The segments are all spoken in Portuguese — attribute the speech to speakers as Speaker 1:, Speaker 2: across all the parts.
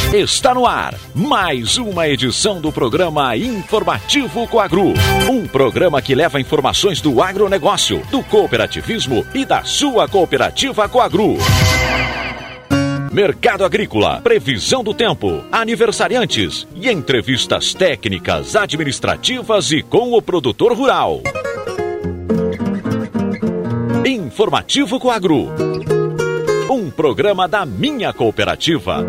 Speaker 1: Está no ar mais uma edição do programa Informativo Coagro. Um programa que leva informações do agronegócio, do cooperativismo e da sua cooperativa Coagro. Mercado agrícola, previsão do tempo, aniversariantes e entrevistas técnicas, administrativas e com o produtor rural. Informativo Coagro. Um programa da minha cooperativa.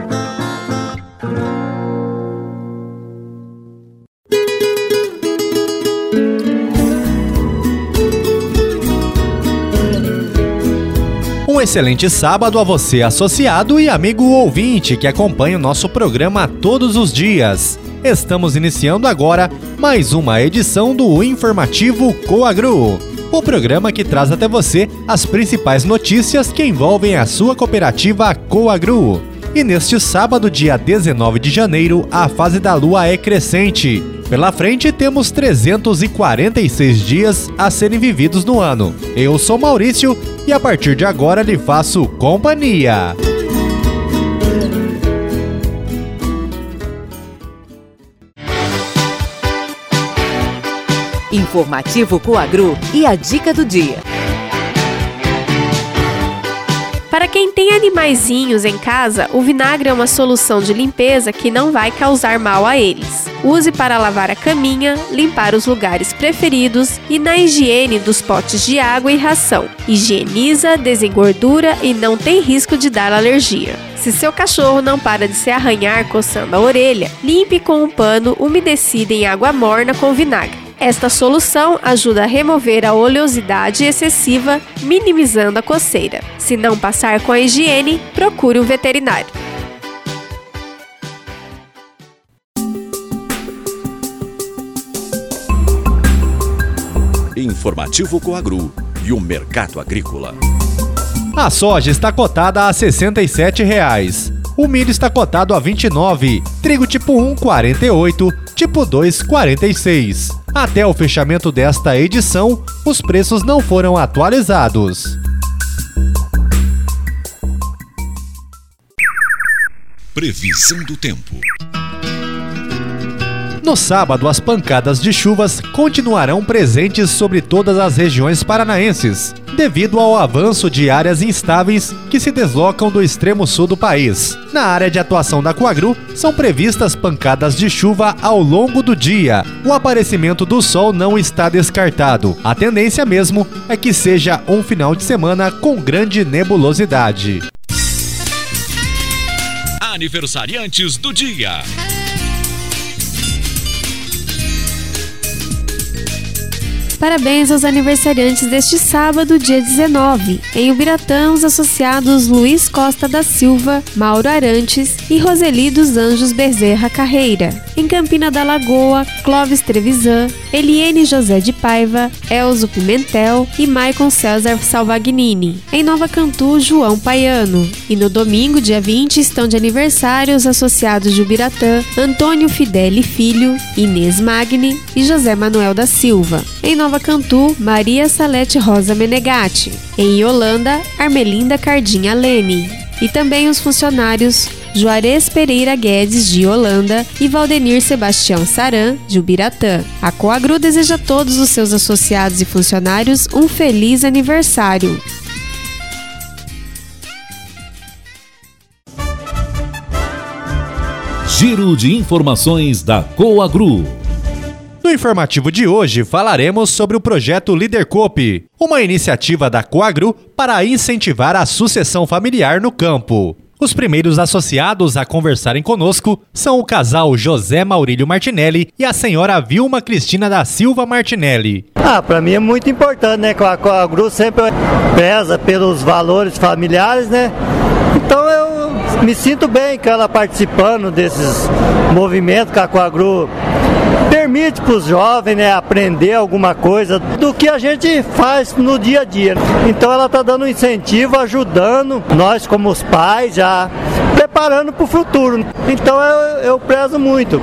Speaker 2: Um excelente sábado a você, associado e amigo ouvinte que acompanha o nosso programa todos os dias. Estamos iniciando agora mais uma edição do Informativo Coagro, o programa que traz até você as principais notícias que envolvem a sua cooperativa Coagro. E neste sábado, dia 19 de janeiro, a fase da lua é crescente. Pela frente temos 346 dias a serem vividos no ano. Eu sou Maurício e a partir de agora lhe faço companhia.
Speaker 3: Informativo Coagro e a dica do dia.
Speaker 4: Para quem tem animaizinhos em casa, o vinagre é uma solução de limpeza que não vai causar mal a eles. Use para lavar a caminha, limpar os lugares preferidos e na higiene dos potes de água e ração. Higieniza, desengordura e não tem risco de dar alergia. Se seu cachorro não para de se arranhar coçando a orelha, limpe com um pano umedecido em água morna com vinagre. Esta solução ajuda a remover a oleosidade excessiva, minimizando a coceira. Se não passar com a higiene, procure um veterinário.
Speaker 1: Informativo Coagro e o mercado agrícola.
Speaker 2: A soja está cotada a R$ 67,00. O milho está cotado a R$ 29,00. Trigo tipo 1, R$ 48,00. Tipo 2, R$ 46,00. Até o fechamento desta edição, os preços não foram atualizados.
Speaker 1: Previsão do tempo.
Speaker 2: No sábado, as pancadas de chuvas continuarão presentes sobre todas as regiões paranaenses, devido ao avanço de áreas instáveis que se deslocam do extremo sul do país. Na área de atuação da Coagro, são previstas pancadas de chuva ao longo do dia. O aparecimento do sol não está descartado. A tendência mesmo é que seja um final de semana com grande nebulosidade.
Speaker 1: Aniversariantes do dia.
Speaker 4: Parabéns aos aniversariantes deste sábado, dia 19. Em Ubiratã, os associados Luiz Costa da Silva, Mauro Arantes e Roseli dos Anjos Bezerra Carreira. Em Campina da Lagoa, Clóvis Trevisan, Eliene José de Paiva, Elzo Pimentel e Maicon César Salvagnini. Em Nova Cantu, João Paiano. E no domingo, dia 20, estão de aniversário os associados de Ubiratã, Antônio Fideli Filho, Inês Magni e José Manuel da Silva. Em Nova Cantu, Maria Salete Rosa Menegatti. Em Iolanda, Armelinda Cardinha Lene. E também os funcionários Juarez Pereira Guedes, de Iolanda, e Valdenir Sebastião Saran, de Ubiratã. A Coagro deseja a todos os seus associados e funcionários um feliz aniversário.
Speaker 1: Giro de informações da Coagro.
Speaker 2: No informativo de hoje, falaremos sobre o projeto Líder Coop, uma iniciativa da Coagro para incentivar a sucessão familiar no campo. Os primeiros associados a conversarem conosco são o casal José Maurílio Martinelli e a senhora Vilma Cristina da Silva Martinelli.
Speaker 5: Para mim é muito importante, né? A Coagro sempre preza pelos valores familiares, né? Então eu me sinto bem com ela participando desses movimentos que a Coagro permite para os jovens, né, aprender alguma coisa do que a gente faz no dia a dia. Então ela está dando um incentivo, ajudando nós como os pais, já preparando para o futuro. Então eu prezo muito.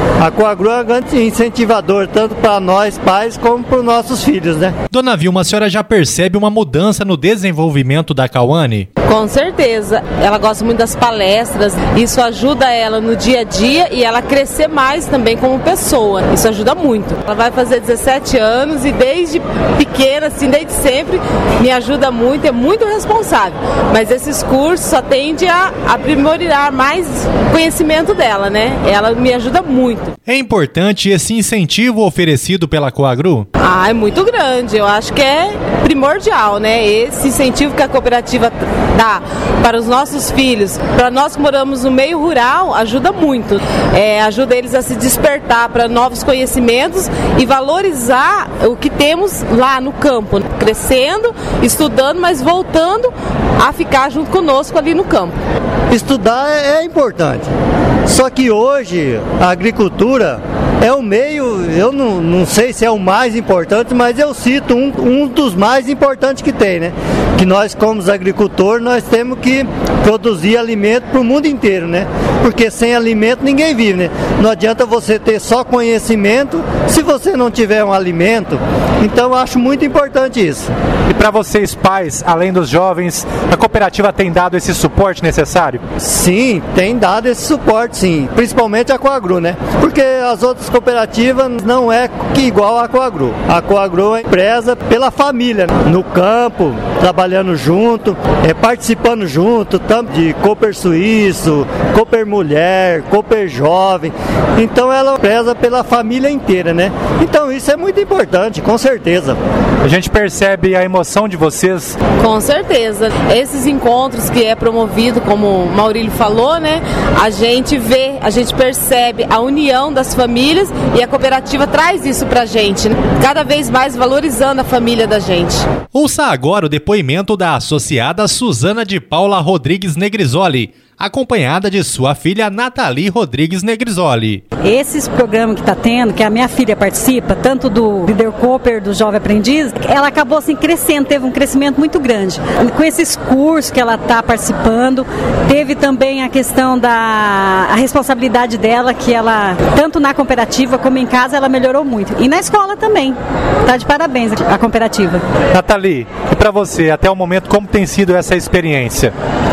Speaker 5: A Coagru é um grande incentivador, tanto para nós pais como para os nossos filhos, né?
Speaker 2: Dona Vilma, a senhora já percebe uma mudança no desenvolvimento da Cauane?
Speaker 6: Com certeza, ela gosta muito das palestras, isso ajuda ela no dia a dia e ela crescer mais também como pessoa, isso ajuda muito. Ela vai fazer 17 anos e desde pequena, assim, desde sempre, me ajuda muito, é muito responsável, mas esses cursos só tendem a aprimorar mais conhecimento dela, né? Ela me ajuda muito.
Speaker 2: É importante esse incentivo oferecido pela Coagru?
Speaker 6: É muito grande, eu acho que é primordial, né? Esse incentivo que a cooperativa dá para os nossos filhos, para nós que moramos no meio rural, ajuda muito. Ajuda eles a se despertar para novos conhecimentos e valorizar o que temos lá no campo, crescendo, estudando, mas voltando a ficar junto conosco ali no campo.
Speaker 5: Estudar é importante, só que hoje a agricultura é o meio, eu não sei se é o mais importante, mas eu cito um dos mais importantes que tem, né? Que nós, como agricultores, nós temos que produzir alimento para o mundo inteiro, né? Porque sem alimento ninguém vive, né? Não adianta você ter só conhecimento se você não tiver um alimento. Então eu acho muito importante isso.
Speaker 7: E para vocês pais, além dos jovens, a cooperativa tem dado esse suporte necessário?
Speaker 5: Sim, tem dado esse suporte, sim. Principalmente a Coagru, né? Porque as outras cooperativas não é igual a Coagru. A Coagru é empresa pela família, né? No campo, trabalhando junto, participando junto, tanto de Cooper Suíço, Cooper Mulher, Cooper Jovem. Então ela preza pela família inteira, né? Então isso é muito importante, com certeza.
Speaker 7: A gente percebe a emoção de vocês.
Speaker 6: Com certeza. Esses encontros que é promovido, como o Maurílio falou, né? A gente vê, a gente percebe a união das famílias e a cooperativa traz isso pra gente, né? Cada vez mais valorizando a família da gente.
Speaker 2: Ouça agora o depoimento da associada Suzana de Paula Rodrigues Negrisoli, acompanhada de sua filha Nathalie Rodrigues Negrisoli.
Speaker 8: Esses programas que está tendo, que a minha filha participa, tanto do Líder Cooper, do Jovem Aprendiz, ela acabou assim crescendo, teve um crescimento muito grande. Com esses cursos que ela está participando, teve também a questão a responsabilidade dela, que ela, tanto na cooperativa como em casa, ela melhorou muito. E na escola também. Está de parabéns a cooperativa.
Speaker 7: Nathalie, e para você, até o momento, como tem sido essa experiência?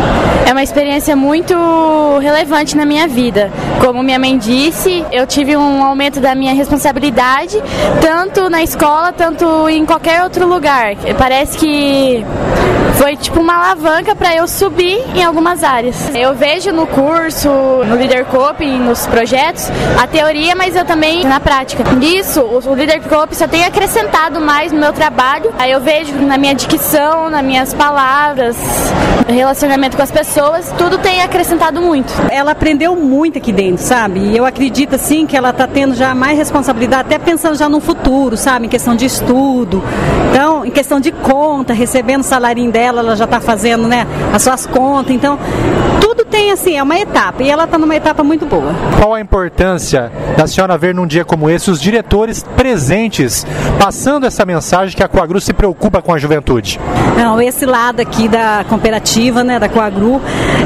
Speaker 9: É uma experiência muito relevante na minha vida. Como minha mãe disse, eu tive um aumento da minha responsabilidade, tanto na escola, tanto em qualquer outro lugar. Parece que foi tipo uma alavanca para eu subir em algumas áreas. Eu vejo no curso, no Líder Coop, nos projetos, a teoria, mas eu também na prática. Isso, o Líder Coop só tem acrescentado mais no meu trabalho. Aí eu vejo na minha dicção, nas minhas palavras, relacionamento com as pessoas, tudo tem acrescentado muito.
Speaker 8: Ela aprendeu muito aqui dentro, sabe? E eu acredito, assim, que ela está tendo já mais responsabilidade, até pensando já no futuro, sabe? Em questão de estudo. Então, em questão de conta, recebendo o salarinho dela, ela já está fazendo, né, as suas contas. Então, tudo tem, assim, é uma etapa. E ela está numa etapa muito boa.
Speaker 7: Qual a importância da senhora ver num dia como esse os diretores presentes, passando essa mensagem que a Coagru se preocupa com a juventude?
Speaker 8: Não, esse lado aqui da cooperativa, né, da Coagru,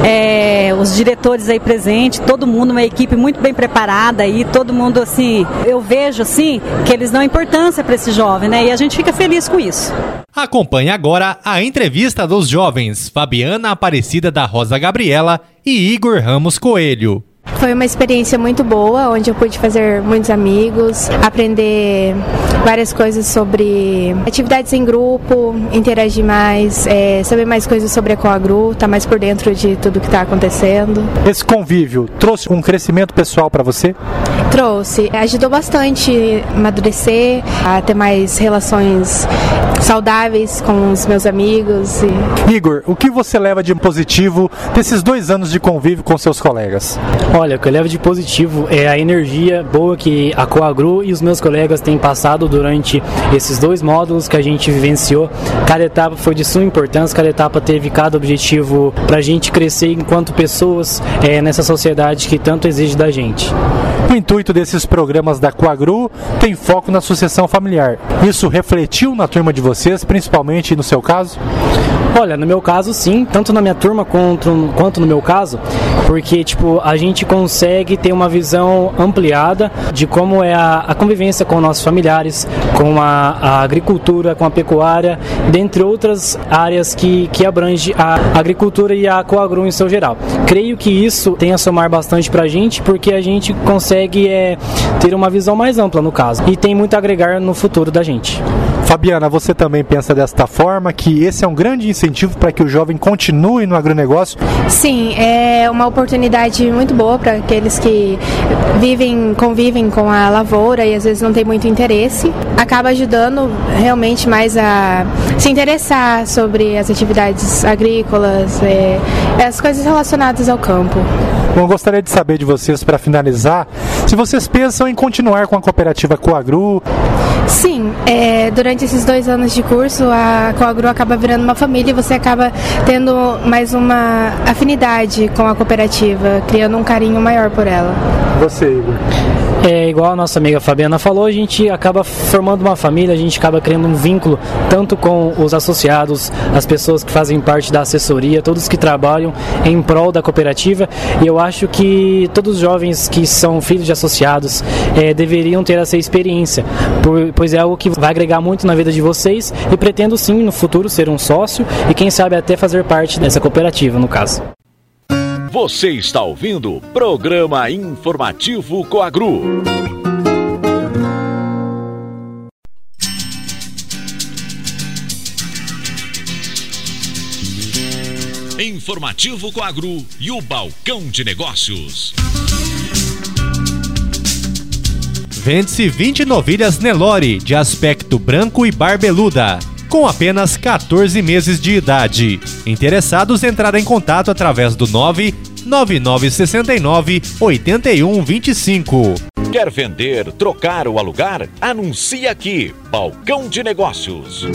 Speaker 8: os diretores aí presentes, todo mundo, uma equipe muito bem preparada aí, todo mundo, assim, eu vejo, assim, que eles dão importância para esse jovem, né, e a gente fica feliz com isso.
Speaker 2: Acompanhe agora a entrevista dos jovens Fabiana Aparecida da Rosa Gabriela e Igor Ramos Coelho.
Speaker 10: Foi uma experiência muito boa, onde eu pude fazer muitos amigos, aprender várias coisas sobre atividades em grupo, interagir mais, saber mais coisas sobre a Coagru, estar mais por dentro de tudo que está acontecendo.
Speaker 7: Esse convívio trouxe um crescimento pessoal para você?
Speaker 10: Trouxe, ajudou bastante a amadurecer, a ter mais relações saudáveis com os meus amigos.
Speaker 7: Igor, o que você leva de positivo desses 2 anos de convívio com seus colegas?
Speaker 11: Olha, o que eu levo de positivo é a energia boa que a Coagru e os meus colegas têm passado durante esses 2 módulos que a gente vivenciou. Cada etapa foi de suma importância, cada etapa teve cada objetivo para a gente crescer enquanto pessoas nessa sociedade que tanto exige da gente.
Speaker 7: O intuito desses programas da Coagru tem foco na sucessão familiar. Isso refletiu na turma de vocês, principalmente no seu caso?
Speaker 11: Olha, no meu caso sim, tanto na minha turma quanto no meu caso, porque a gente consegue ter uma visão ampliada de como é a convivência com nossos familiares, com a agricultura, com a pecuária, dentre outras áreas que abrange a agricultura e a Coagru em seu geral. Creio que isso tem a somar bastante pra gente, porque a gente consegue ter uma visão mais ampla no caso, e tem muito a agregar no futuro da gente.
Speaker 7: Fabiana, você também pensa desta forma, que esse é um grande incentivo para que o jovem continue no agronegócio?
Speaker 10: Sim, é uma oportunidade muito boa para aqueles que convivem com a lavoura e às vezes não tem muito interesse. Acaba ajudando realmente mais a se interessar sobre as atividades agrícolas, as coisas relacionadas ao campo.
Speaker 7: Bom, eu gostaria de saber de vocês, para finalizar, se vocês pensam em continuar com a cooperativa Coagru.
Speaker 10: Sim, durante esses 2 anos de curso, a Coagru acaba virando uma família e você acaba tendo mais uma afinidade com a cooperativa, criando um carinho maior por ela.
Speaker 7: Você, Igor?
Speaker 11: Igual a nossa amiga Fabiana falou, a gente acaba formando uma família, a gente acaba criando um vínculo tanto com os associados, as pessoas que fazem parte da assessoria, todos que trabalham em prol da cooperativa, e eu acho que todos os jovens que são filhos de associados deveriam ter essa experiência, pois é algo que vai agregar muito na vida de vocês, e pretendo sim no futuro ser um sócio e quem sabe até fazer parte dessa cooperativa no caso.
Speaker 1: Você está ouvindo o Programa Informativo Coagru. Informativo Coagru e o Balcão de Negócios.
Speaker 2: Vende-se 20 novilhas Nelore de aspecto branco e barbeluda, com apenas 14 meses de idade. Interessados entrarem em contato através do 99969-8125.
Speaker 1: Quer vender, trocar ou alugar? Anuncie aqui. Balcão de Negócios.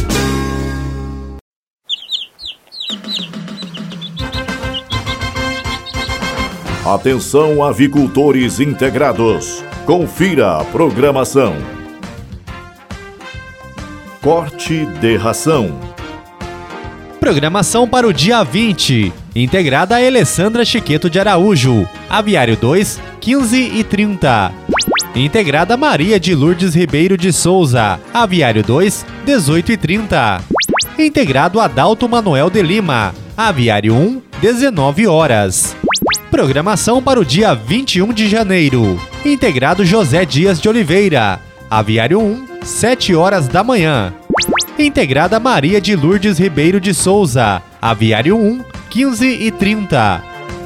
Speaker 12: Atenção, avicultores integrados. Confira a programação. Corte de ração.
Speaker 2: Programação para o dia 20. Integrada a Alessandra Chiqueto de Araújo. Aviário 2, 15h30. Integrada Maria de Lourdes Ribeiro de Souza. Aviário 2, 18h30. Integrado Adalto Manuel de Lima. Aviário 1, 19 horas. Programação para o dia 21 de janeiro. Integrado José Dias de Oliveira. Aviário 1, 7 horas da manhã. Integrada Maria de Lourdes Ribeiro de Souza. Aviário 1, 15h30.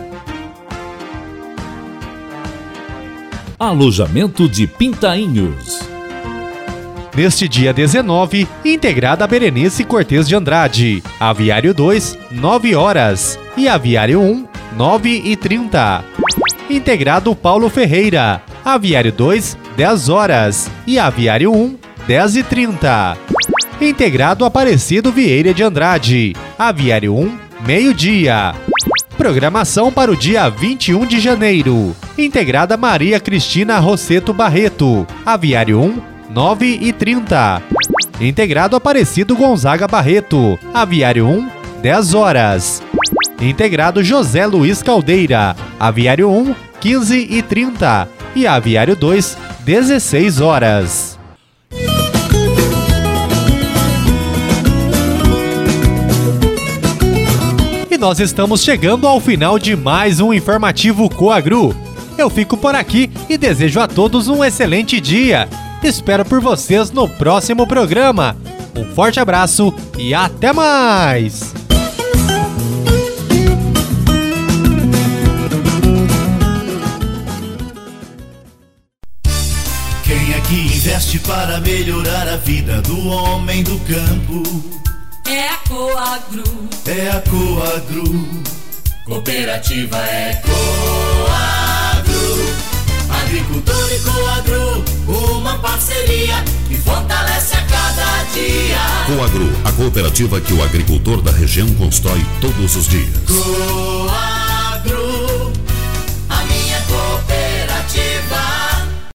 Speaker 1: Alojamento de Pintainhos.
Speaker 2: Neste dia 19, integrada Berenice Cortez de Andrade. Aviário 2, 9 horas. E Aviário 1, 9h30. Integrado Paulo Ferreira. Aviário 2, 10 horas. E Aviário 1, 10h30. Integrado Aparecido Vieira de Andrade. Aviário 1, meio-dia. Programação para o dia 21 de janeiro. Integrada Maria Cristina Rosseto Barreto. Aviário 1, 9h30. Integrado Aparecido Gonzaga Barreto. Aviário 1, 10 horas. Integrado José Luiz Caldeira. Aviário 1, 15h30. E Aviário 2, 16 horas. E nós estamos chegando ao final de mais um Informativo Coagru. Eu fico por aqui e desejo a todos um excelente dia. Espero por vocês no próximo programa. Um forte abraço e até mais!
Speaker 13: Quem é que investe para melhorar a vida do homem do campo?
Speaker 14: É a Coagru.
Speaker 13: É a Coagru.
Speaker 14: Cooperativa é
Speaker 13: Coagru. Agricultor e Coagru, uma parceria que fortalece a cada dia.
Speaker 1: Coagru, a cooperativa que o agricultor da região constrói todos os dias.
Speaker 13: Coagru.